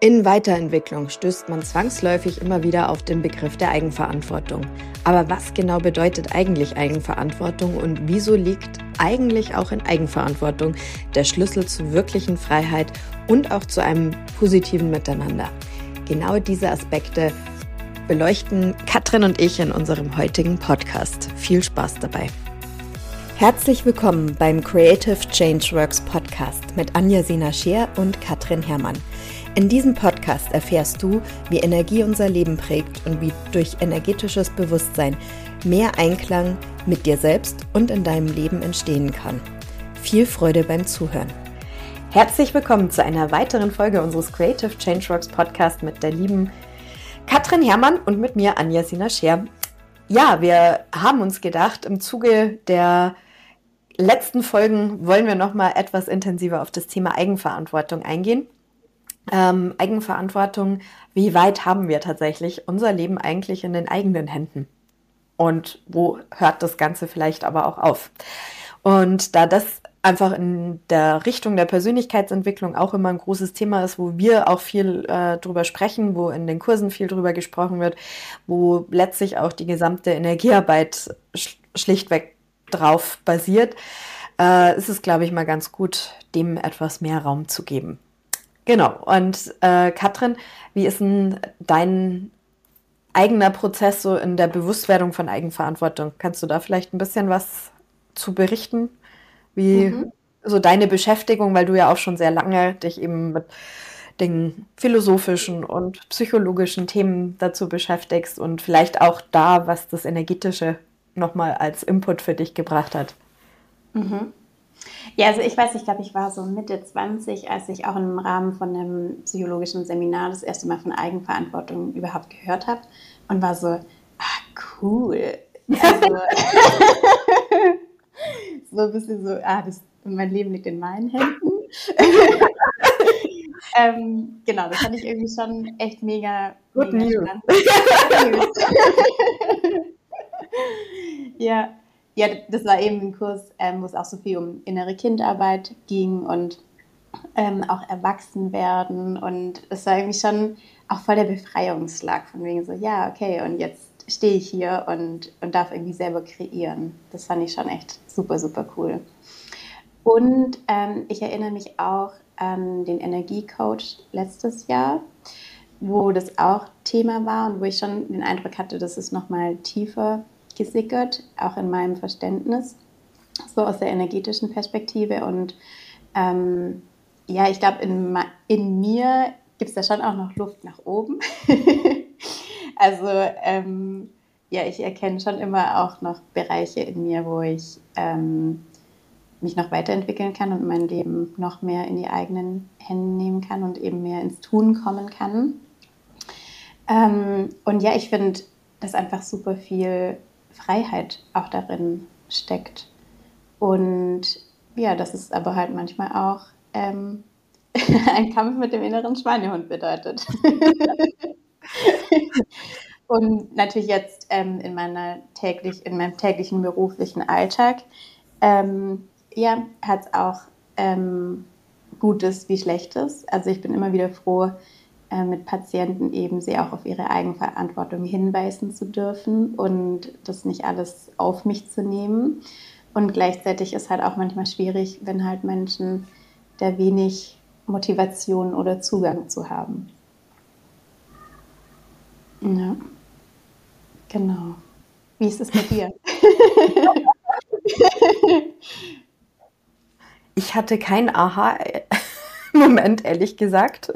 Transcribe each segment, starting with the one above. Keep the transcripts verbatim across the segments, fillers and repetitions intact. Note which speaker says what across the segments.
Speaker 1: In Weiterentwicklung stößt man zwangsläufig immer wieder auf den Begriff der Eigenverantwortung. Aber was genau bedeutet eigentlich Eigenverantwortung und wieso liegt eigentlich auch in Eigenverantwortung der Schlüssel zur wirklichen Freiheit und auch zu einem positiven Miteinander? Genau diese Aspekte beleuchten Katrin und ich in unserem heutigen Podcast. Viel Spaß dabei. Herzlich willkommen beim Creative Changeworks Podcast mit Anja-Sina Scheer und Katrin Herrmann. In diesem Podcast erfährst du, wie Energie unser Leben prägt und wie durch energetisches Bewusstsein mehr Einklang mit dir selbst und in deinem Leben entstehen kann. Viel Freude beim Zuhören. Herzlich willkommen zu einer weiteren Folge unseres Creative Changeworks Podcast mit der lieben Katrin Herrmann und mit mir Anja-Sina Scheer. Ja, wir haben uns gedacht, im Zuge der letzten Folgen wollen wir noch mal etwas intensiver auf das Thema Eigenverantwortung eingehen. Ähm, Eigenverantwortung, wie weit haben wir tatsächlich unser Leben eigentlich in den eigenen Händen? Und wo hört das Ganze vielleicht aber auch auf? Und da das einfach in der Richtung der Persönlichkeitsentwicklung auch immer ein großes Thema ist, wo wir auch viel äh, drüber sprechen, wo in den Kursen viel drüber gesprochen wird, wo letztlich auch die gesamte Energiearbeit sch- schlichtweg drauf basiert, äh, ist es, glaube ich, mal ganz gut, dem etwas mehr Raum zu geben. Genau, und äh, Katrin, wie ist denn dein eigener Prozess so in der Bewusstwerdung von Eigenverantwortung? Kannst du da vielleicht ein bisschen was zu berichten? Wie mhm. so deine Beschäftigung, weil du ja auch schon sehr lange dich eben mit den philosophischen und psychologischen Themen dazu beschäftigst und vielleicht auch da, was das Energetische nochmal als Input für dich gebracht hat.
Speaker 2: Mhm. Ja, also ich weiß, ich glaube, ich war so Mitte zwanzig, als ich auch im Rahmen von einem psychologischen Seminar das erste Mal von Eigenverantwortung überhaupt gehört habe und war so, ah, cool. Also, so ein bisschen so, ah, das, mein Leben liegt in meinen Händen. ähm, genau, das fand ich irgendwie schon echt mega,
Speaker 1: Good
Speaker 2: mega
Speaker 1: news.
Speaker 2: spannend. Ja. Ja, das war eben ein Kurs, ähm, wo es auch so viel um innere Kindarbeit ging und ähm, auch Erwachsenwerden. Und es war irgendwie schon auch voll der Befreiungsschlag von wegen so, ja, okay, und jetzt stehe ich hier und, und darf irgendwie selber kreieren. Das fand ich schon echt super, super cool. Und ähm, ich erinnere mich auch an den Energiecoach letztes Jahr, wo das auch Thema war und wo ich schon den Eindruck hatte, dass es nochmal tiefer gesickert, auch in meinem Verständnis, so aus der energetischen Perspektive. Und ähm, ja, ich glaube, in, in mir gibt es da schon auch noch Luft nach oben. Also ähm, ja, ich erkenne schon immer auch noch Bereiche in mir, wo ich ähm, mich noch weiterentwickeln kann und mein Leben noch mehr in die eigenen Hände nehmen kann und eben mehr ins Tun kommen kann. Ähm, und ja, ich finde, dass einfach super viel Freiheit auch darin steckt. Und ja, dass es aber halt manchmal auch ähm, ein Kampf mit dem inneren Schweinehund bedeutet. Und natürlich jetzt ähm, in, meiner täglich, in meinem täglichen beruflichen Alltag ähm, ja, hat es auch ähm, Gutes wie Schlechtes. Also ich bin immer wieder froh, mit Patienten eben sie auch auf ihre Eigenverantwortung hinweisen zu dürfen und das nicht alles auf mich zu nehmen. Und gleichzeitig ist halt auch manchmal schwierig, wenn halt Menschen da wenig Motivation oder Zugang zu haben. Ja, genau. Wie ist es bei dir?
Speaker 1: Ich hatte keinen Aha-Moment, ehrlich gesagt.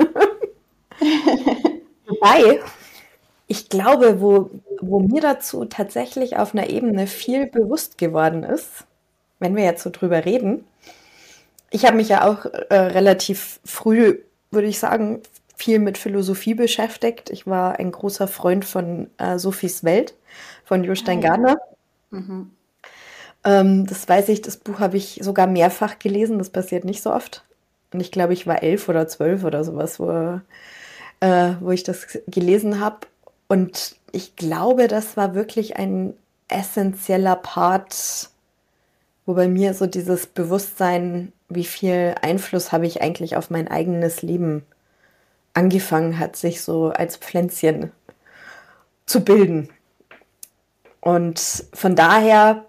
Speaker 1: Wobei, ich glaube, wo, wo mir dazu tatsächlich auf einer Ebene viel bewusst geworden ist, wenn wir jetzt so drüber reden, ich habe mich ja auch äh, relativ früh, würde ich sagen, viel mit Philosophie beschäftigt. Ich war ein großer Freund von äh, Sophies Welt von Jostein Gardner. Mhm. Ähm, das weiß ich, das Buch habe ich sogar mehrfach gelesen, das passiert nicht so oft. Und ich glaube, ich war elf oder zwölf oder sowas, wo Äh, wo ich das gelesen habe. Und ich glaube, das war wirklich ein essentieller Part, wo bei mir so dieses Bewusstsein, wie viel Einfluss habe ich eigentlich auf mein eigenes Leben angefangen hat, sich so als Pflänzchen zu bilden. Und von daher,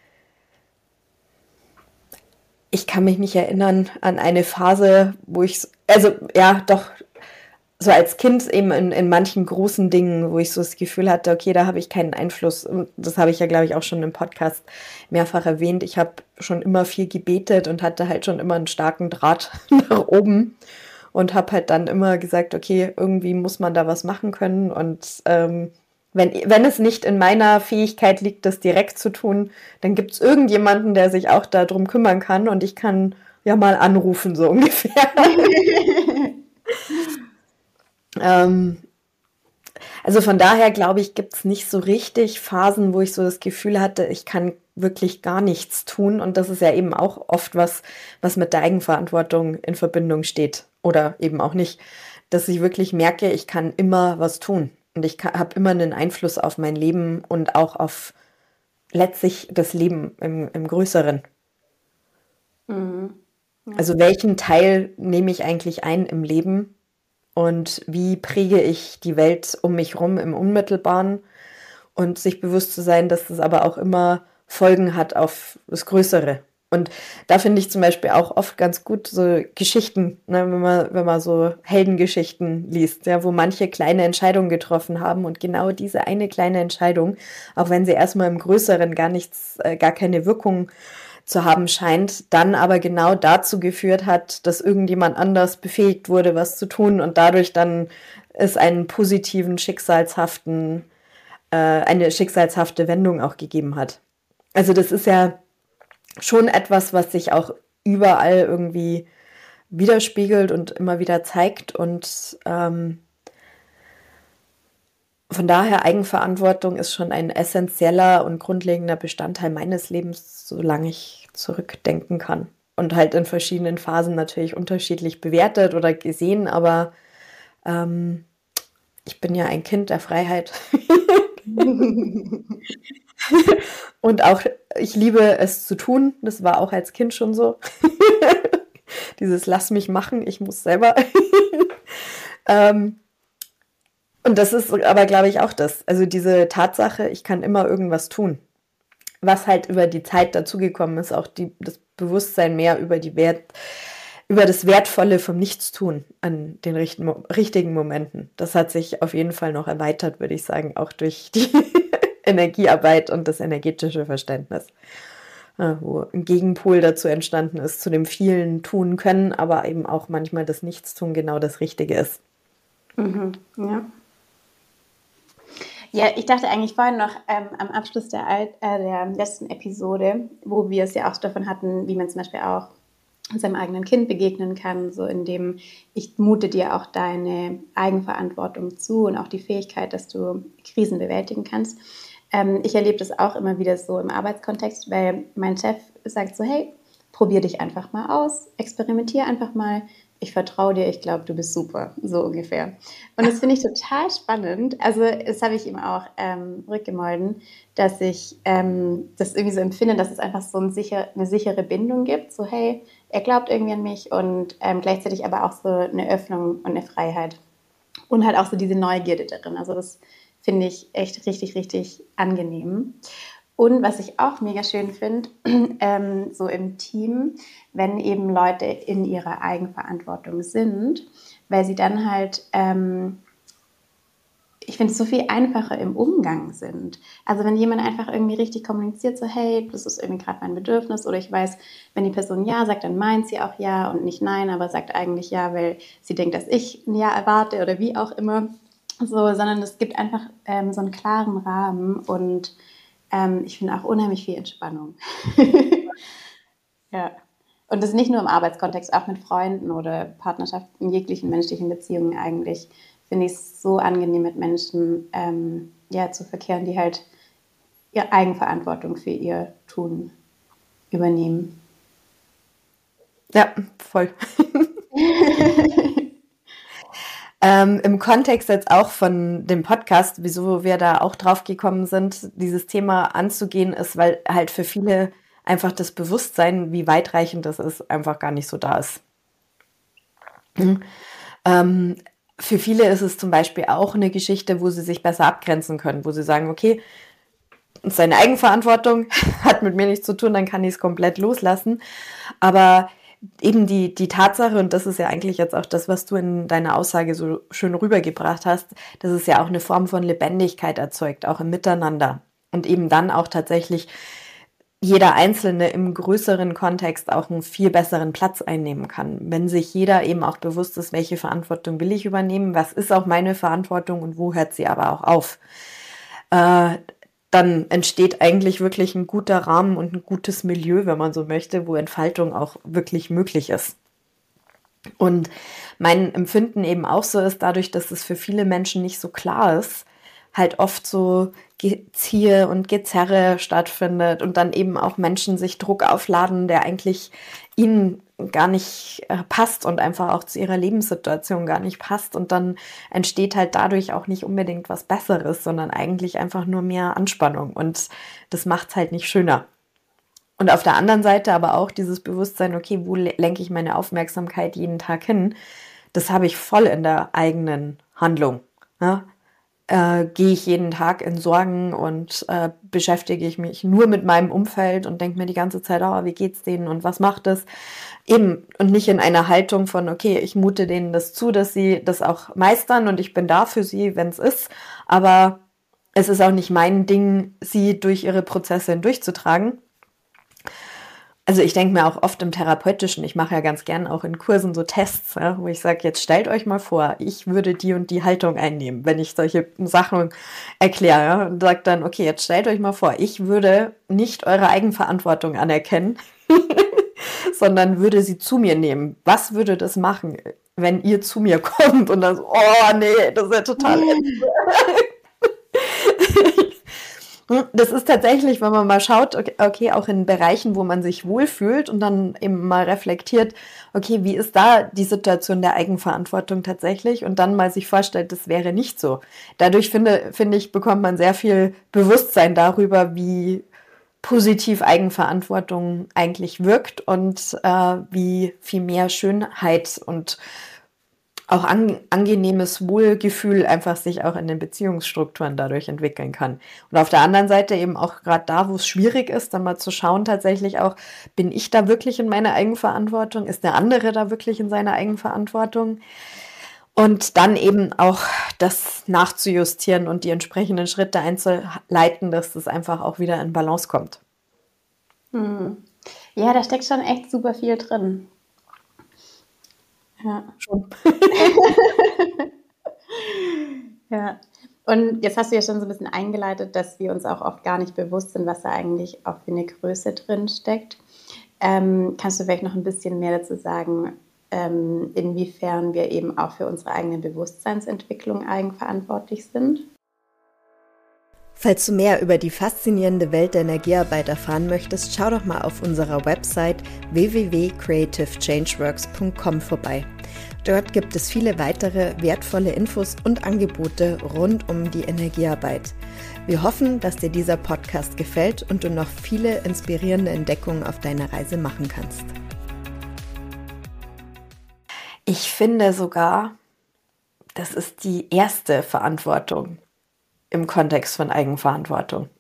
Speaker 1: ich kann mich nicht erinnern an eine Phase, wo ich, also ja, doch, so als Kind eben in, in manchen großen Dingen, wo ich so das Gefühl hatte, okay, da habe ich keinen Einfluss. Und das habe ich ja, glaube ich, auch schon im Podcast mehrfach erwähnt. Ich habe schon immer viel gebetet und hatte halt schon immer einen starken Draht nach oben und habe halt dann immer gesagt, okay, irgendwie muss man da was machen können. Und ähm, wenn, wenn es nicht in meiner Fähigkeit liegt, das direkt zu tun, dann gibt es irgendjemanden, der sich auch darum kümmern kann und ich kann ja mal anrufen, so ungefähr. ähm, also von daher glaube ich, gibt es nicht so richtig Phasen, wo ich so das Gefühl hatte, ich kann wirklich gar nichts tun. Und das ist ja eben auch oft was, was mit der Eigenverantwortung in Verbindung steht. Oder eben auch nicht, dass ich wirklich merke, ich kann immer was tun. Und ich habe immer einen Einfluss auf mein Leben und auch auf letztlich das Leben im, im Größeren.
Speaker 2: Mhm. Ja.
Speaker 1: Also welchen Teil nehme ich eigentlich ein im Leben und wie präge ich die Welt um mich herum im Unmittelbaren und sich bewusst zu sein, dass das aber auch immer Folgen hat auf das Größere. Und da finde ich zum Beispiel auch oft ganz gut so Geschichten, ne, wenn man, wenn man so Heldengeschichten liest, ja, wo manche kleine Entscheidungen getroffen haben und genau diese eine kleine Entscheidung, auch wenn sie erstmal im Größeren gar nichts, äh, gar keine Wirkung zu haben scheint, dann aber genau dazu geführt hat, dass irgendjemand anders befähigt wurde, was zu tun und dadurch dann es einen positiven, schicksalshaften, äh, eine schicksalshafte Wendung auch gegeben hat. Also das ist ja schon etwas, was sich auch überall irgendwie widerspiegelt und immer wieder zeigt und ähm, von daher Eigenverantwortung ist schon ein essentieller und grundlegender Bestandteil meines Lebens, solange ich zurückdenken kann. Und halt in verschiedenen Phasen natürlich unterschiedlich bewertet oder gesehen, aber ähm, ich bin ja ein Kind der Freiheit. Und auch, ich liebe es zu tun. Das war auch als Kind schon so. Dieses Lass mich machen, ich muss selber. ähm, und das ist aber, glaube ich, auch das. Also diese Tatsache, ich kann immer irgendwas tun. Was halt über die Zeit dazugekommen ist, auch die, das Bewusstsein mehr über, die Wert, über das Wertvolle vom Nichtstun an den richten, richtigen Momenten. Das hat sich auf jeden Fall noch erweitert, würde ich sagen, auch durch die Energiearbeit und das energetische Verständnis, wo ein Gegenpol dazu entstanden ist, zu dem vielen tun können, aber eben auch manchmal das Nichtstun genau das Richtige ist.
Speaker 2: Mhm, ja. Ja, ich dachte eigentlich vorhin noch ähm, am Abschluss der, Alt, äh, der letzten Episode, wo wir es ja auch davon hatten, wie man zum Beispiel auch seinem eigenen Kind begegnen kann, so indem ich mute dir auch deine Eigenverantwortung zu und auch die Fähigkeit, dass du Krisen bewältigen kannst. Ähm, ich erlebe das auch immer wieder so im Arbeitskontext, weil mein Chef sagt so, hey, probier dich einfach mal aus, experimentier einfach mal, ich vertraue dir, ich glaube, du bist super, so ungefähr. Und das finde ich total spannend. Also das habe ich ihm auch ähm, rückgemolden, dass ich ähm, das irgendwie so empfinde, dass es einfach so ein sicher, eine sichere Bindung gibt. So hey, er glaubt irgendwie an mich und ähm, gleichzeitig aber auch so eine Öffnung und eine Freiheit. Und halt auch so diese Neugierde darin. Also das finde ich echt richtig, richtig angenehm. Und was ich auch mega schön finde, ähm, so im Team, wenn eben Leute in ihrer Eigenverantwortung sind, weil sie dann halt, ähm, ich finde es so viel einfacher im Umgang sind. Also wenn jemand einfach irgendwie richtig kommuniziert, so hey, das ist irgendwie gerade mein Bedürfnis oder ich weiß, wenn die Person ja sagt, dann meint sie auch ja und nicht nein, aber sagt eigentlich ja, weil sie denkt, dass ich ein ja erwarte oder wie auch immer. So, sondern es gibt einfach ähm, so einen klaren Rahmen und Ähm, ich finde auch unheimlich viel Entspannung. Ja. Und das nicht nur im Arbeitskontext, auch mit Freunden oder Partnerschaften, in jeglichen menschlichen Beziehungen eigentlich, finde ich es so angenehm, mit Menschen ähm, ja, zu verkehren, die halt ihre Eigenverantwortung für ihr Tun übernehmen.
Speaker 1: Ja, voll. Ähm, im Kontext jetzt auch von dem Podcast, wieso wir da auch drauf gekommen sind, dieses Thema anzugehen, ist, weil halt für viele einfach das Bewusstsein, wie weitreichend das ist, einfach gar nicht so da ist. Mhm. Ähm, für viele ist es zum Beispiel auch eine Geschichte, wo sie sich besser abgrenzen können, wo sie sagen, okay, seine Eigenverantwortung hat mit mir nichts zu tun, dann kann ich es komplett loslassen. Aber eben die, die Tatsache, und das ist ja eigentlich jetzt auch das, was du in deiner Aussage so schön rübergebracht hast, dass es ja auch eine Form von Lebendigkeit erzeugt, auch im Miteinander. Und eben dann auch tatsächlich jeder Einzelne im größeren Kontext auch einen viel besseren Platz einnehmen kann. Wenn sich jeder eben auch bewusst ist, welche Verantwortung will ich übernehmen, was ist auch meine Verantwortung und wo hört sie aber auch auf. Äh, dann entsteht eigentlich wirklich ein guter Rahmen und ein gutes Milieu, wenn man so möchte, wo Entfaltung auch wirklich möglich ist. Und mein Empfinden eben auch so ist, dadurch, dass es für viele Menschen nicht so klar ist, halt oft so Geziehe und Gezerre stattfindet und dann eben auch Menschen sich Druck aufladen, der eigentlich ihnen gar nicht äh, passt und einfach auch zu ihrer Lebenssituation gar nicht passt. Und dann entsteht halt dadurch auch nicht unbedingt was Besseres, sondern eigentlich einfach nur mehr Anspannung. Und das macht es halt nicht schöner. Und auf der anderen Seite aber auch dieses Bewusstsein, okay, wo lenke ich meine Aufmerksamkeit jeden Tag hin? Das habe ich voll in der eigenen Handlung. Ja? Äh, gehe ich jeden Tag in Sorgen und äh, beschäftige ich mich nur mit meinem Umfeld und denke mir die ganze Zeit, oh, wie geht's denen und was macht es? Eben, und nicht in einer Haltung von, okay, ich mute denen das zu, dass sie das auch meistern und ich bin da für sie, wenn es ist, aber es ist auch nicht mein Ding, sie durch ihre Prozesse hindurchzutragen. Also ich denke mir auch oft im Therapeutischen, ich mache ja ganz gern auch in Kursen so Tests, ja, wo ich sage, jetzt stellt euch mal vor, ich würde die und die Haltung einnehmen, wenn ich solche Sachen erkläre, ja, und sage dann, okay, jetzt stellt euch mal vor, ich würde nicht eure Eigenverantwortung anerkennen, sondern würde sie zu mir nehmen. Was würde das machen, wenn ihr zu mir kommt und dann so, oh nee, das ist ja total Das ist tatsächlich, wenn man mal schaut, okay, okay, auch in Bereichen, wo man sich wohlfühlt und dann eben mal reflektiert, okay, wie ist da die Situation der Eigenverantwortung tatsächlich und dann mal sich vorstellt, das wäre nicht so. Dadurch finde, finde ich, bekommt man sehr viel Bewusstsein darüber, wie positiv Eigenverantwortung eigentlich wirkt und äh, wie viel mehr Schönheit und auch an, angenehmes Wohlgefühl einfach sich auch in den Beziehungsstrukturen dadurch entwickeln kann. Und auf der anderen Seite eben auch gerade da, wo es schwierig ist, dann mal zu schauen tatsächlich auch, bin ich da wirklich in meiner Eigenverantwortung? Ist der andere da wirklich in seiner Eigenverantwortung? Und dann eben auch das nachzujustieren und die entsprechenden Schritte einzuleiten, dass das einfach auch wieder in Balance kommt.
Speaker 2: Hm. Ja, da steckt schon echt super viel drin. Ja. Schon. Ja. Und jetzt hast du ja schon so ein bisschen eingeleitet, dass wir uns auch oft gar nicht bewusst sind, was da eigentlich auch für eine Größe drin steckt. Ähm, kannst du vielleicht noch ein bisschen mehr dazu sagen, ähm, inwiefern wir eben auch für unsere eigene Bewusstseinsentwicklung eigenverantwortlich sind?
Speaker 1: Falls du mehr über die faszinierende Welt der Energiearbeit erfahren möchtest, schau doch mal auf unserer Website w w w punkt creative changeworks punkt com vorbei. Dort gibt es viele weitere wertvolle Infos und Angebote rund um die Energiearbeit. Wir hoffen, dass dir dieser Podcast gefällt und du noch viele inspirierende Entdeckungen auf deiner Reise machen kannst. Ich finde sogar, das ist die erste Verantwortung im Kontext von Eigenverantwortung.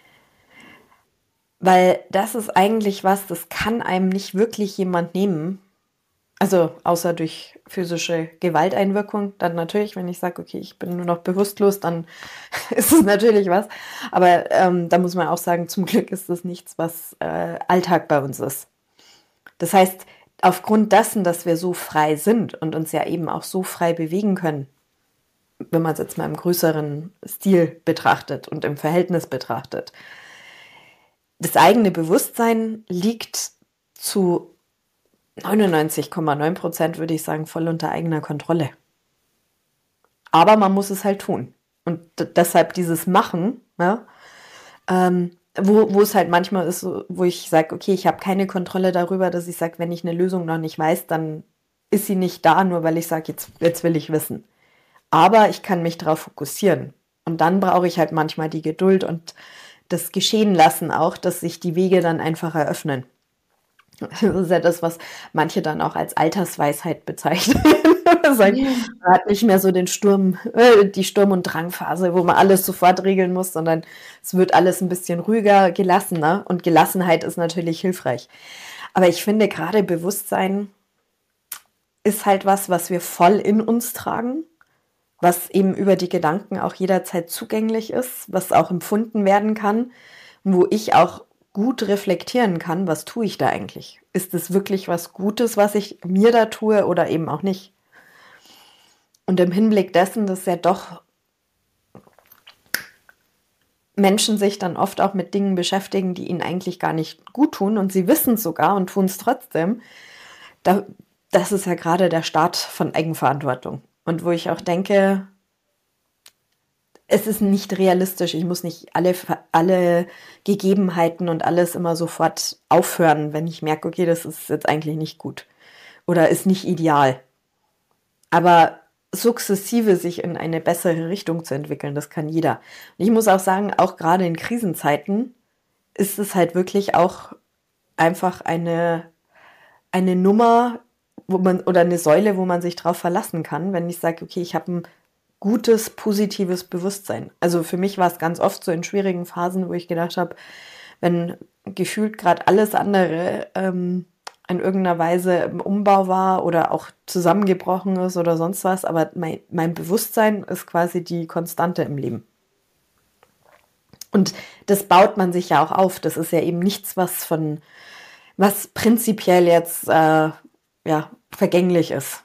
Speaker 1: Weil das ist eigentlich was, das kann einem nicht wirklich jemand nehmen. Also außer durch physische Gewalteinwirkung. Dann natürlich, wenn ich sage, okay, ich bin nur noch bewusstlos, dann ist es natürlich was. Aber ähm, da muss man auch sagen, zum Glück ist das nichts, was äh, Alltag bei uns ist. Das heißt, aufgrund dessen, dass wir so frei sind und uns ja eben auch so frei bewegen können, wenn man es jetzt mal im größeren Stil betrachtet und im Verhältnis betrachtet. Das eigene Bewusstsein liegt zu neunundneunzig Komma neun Prozent, würde ich sagen, voll unter eigener Kontrolle. Aber man muss es halt tun. Und d- deshalb dieses Machen, ja, ähm, wo, wo es halt manchmal ist, so, wo ich sage, okay, ich habe keine Kontrolle darüber, dass ich sage, wenn ich eine Lösung noch nicht weiß, dann ist sie nicht da, nur weil ich sage, jetzt, jetzt will ich wissen. Aber ich kann mich darauf fokussieren. Und dann brauche ich halt manchmal die Geduld und das Geschehen lassen auch, dass sich die Wege dann einfach eröffnen. Das ist ja das, was manche dann auch als Altersweisheit bezeichnen, Man hat nicht mehr so den Sturm, äh, die Sturm- und Drangphase, wo man alles sofort regeln muss, sondern es wird alles ein bisschen ruhiger, gelassener. Und Gelassenheit ist natürlich hilfreich. Aber ich finde, gerade Bewusstsein ist halt was, was wir voll in uns tragen, was eben über die Gedanken auch jederzeit zugänglich ist, was auch empfunden werden kann, wo ich auch gut reflektieren kann, was tue ich da eigentlich? Ist es wirklich was Gutes, was ich mir da tue oder eben auch nicht? Und im Hinblick dessen, dass ja doch Menschen sich dann oft auch mit Dingen beschäftigen, die ihnen eigentlich gar nicht gut tun und sie wissen es sogar und tun es trotzdem, da, das ist ja gerade der Start von Eigenverantwortung. Und wo ich auch denke, es ist nicht realistisch. Ich muss nicht alle, alle Gegebenheiten und alles immer sofort aufhören, wenn ich merke, okay, das ist jetzt eigentlich nicht gut oder ist nicht ideal. Aber sukzessive sich in eine bessere Richtung zu entwickeln, das kann jeder. Und ich muss auch sagen, auch gerade in Krisenzeiten ist es halt wirklich auch einfach eine, eine Nummer, wo man oder eine Säule, wo man sich drauf verlassen kann, wenn ich sage, okay, ich habe ein gutes, positives Bewusstsein. Also für mich war es ganz oft so in schwierigen Phasen, wo ich gedacht habe, wenn gefühlt gerade alles andere ähm, in irgendeiner Weise im Umbau war oder auch zusammengebrochen ist oder sonst was, aber mein, mein Bewusstsein ist quasi die Konstante im Leben. Und das baut man sich ja auch auf. Das ist ja eben nichts, was von, was prinzipiell jetzt äh, ja, vergänglich ist.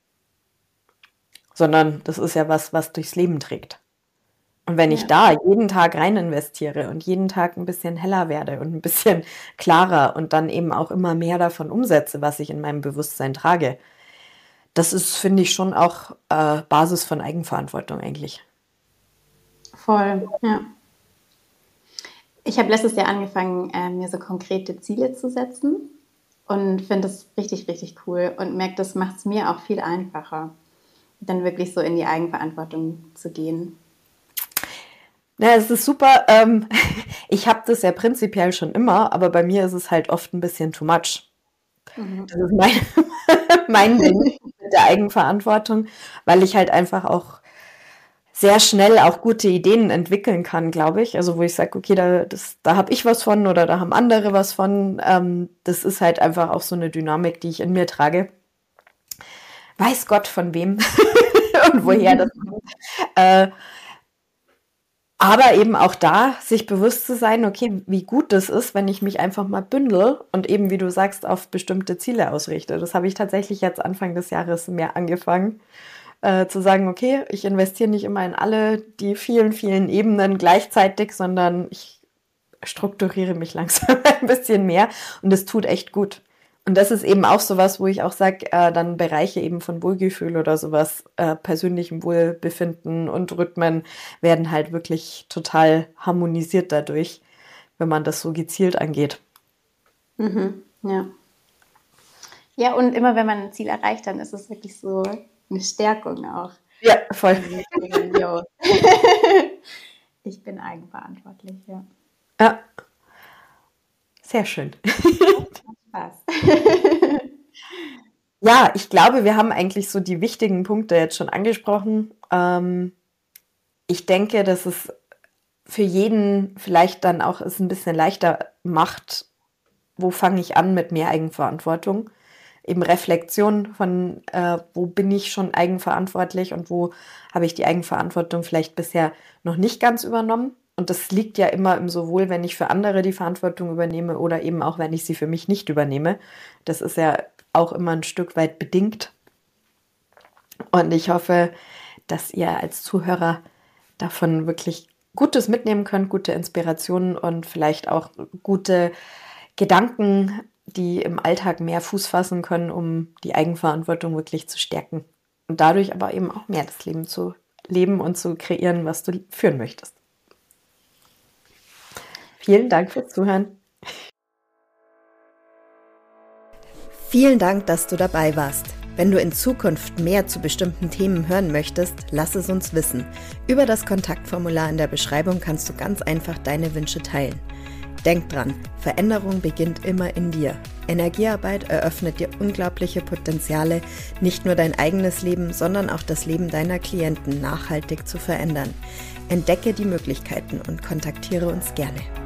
Speaker 1: Sondern das ist ja was, was durchs Leben trägt. Und wenn ja. ich da jeden Tag rein investiere und jeden Tag ein bisschen heller werde und ein bisschen klarer und dann eben auch immer mehr davon umsetze, was ich in meinem Bewusstsein trage, das ist, finde ich, schon auch äh, Basis von Eigenverantwortung eigentlich.
Speaker 2: Voll, ja. Ich habe letztes Jahr angefangen, äh, mir so konkrete Ziele zu setzen und finde das richtig, richtig cool und merke, das macht es mir auch viel einfacher, dann wirklich so in die Eigenverantwortung zu gehen.
Speaker 1: Ja, es ist super. Ähm, ich habe das ja prinzipiell schon immer, aber bei mir ist es halt oft ein bisschen too much. Mhm. Das ist mein, mein Ding mit der Eigenverantwortung, weil ich halt einfach auch sehr schnell auch gute Ideen entwickeln kann, glaube ich. Also wo ich sage, okay, da, das, da habe ich was von oder da haben andere was von. Ähm, das ist halt einfach auch so eine Dynamik, die ich in mir trage. Weiß Gott von wem und woher das kommt. Äh, aber eben auch da, sich bewusst zu sein, okay, wie gut das ist, wenn ich mich einfach mal bündel und eben, wie du sagst, auf bestimmte Ziele ausrichte. Das habe ich tatsächlich jetzt Anfang des Jahres mehr angefangen, äh, zu sagen, okay, ich investiere nicht immer in alle die vielen, vielen Ebenen gleichzeitig, sondern ich strukturiere mich langsam ein bisschen mehr und das tut echt gut. Und das ist eben auch sowas, wo ich auch sage, äh, dann Bereiche eben von Wohlgefühl oder sowas, äh, persönlichem Wohlbefinden und Rhythmen werden halt wirklich total harmonisiert dadurch, wenn man das so gezielt angeht.
Speaker 2: Mhm, ja. Ja, und immer wenn man ein Ziel erreicht, dann ist es wirklich so eine Stärkung auch.
Speaker 1: Ja, voll.
Speaker 2: Ich bin eigenverantwortlich, ja.
Speaker 1: Ja, sehr schön.
Speaker 2: Spaß.
Speaker 1: Ja, ich glaube, wir haben eigentlich so die wichtigen Punkte jetzt schon angesprochen. Ähm, ich denke, dass es für jeden vielleicht dann auch es ein bisschen leichter macht, wo fange ich an mit mehr Eigenverantwortung. Eben Reflexion von, äh, wo bin ich schon eigenverantwortlich und wo habe ich die Eigenverantwortung vielleicht bisher noch nicht ganz übernommen. Und das liegt ja immer im sowohl, wenn ich für andere die Verantwortung übernehme oder eben auch, wenn ich sie für mich nicht übernehme. Das ist ja auch immer ein Stück weit bedingt. Und ich hoffe, dass ihr als Zuhörer davon wirklich Gutes mitnehmen könnt, gute Inspirationen und vielleicht auch gute Gedanken, die im Alltag mehr Fuß fassen können, um die Eigenverantwortung wirklich zu stärken. Und dadurch aber eben auch mehr das Leben zu leben und zu kreieren, was du führen möchtest. Vielen Dank fürs Zuhören.
Speaker 3: Vielen Dank, dass du dabei warst. Wenn du in Zukunft mehr zu bestimmten Themen hören möchtest, lass es uns wissen. Über das Kontaktformular in der Beschreibung kannst du ganz einfach deine Wünsche teilen. Denk dran, Veränderung beginnt immer in dir. Energiearbeit eröffnet dir unglaubliche Potenziale, nicht nur dein eigenes Leben, sondern auch das Leben deiner Klienten nachhaltig zu verändern. Entdecke die Möglichkeiten und kontaktiere uns gerne.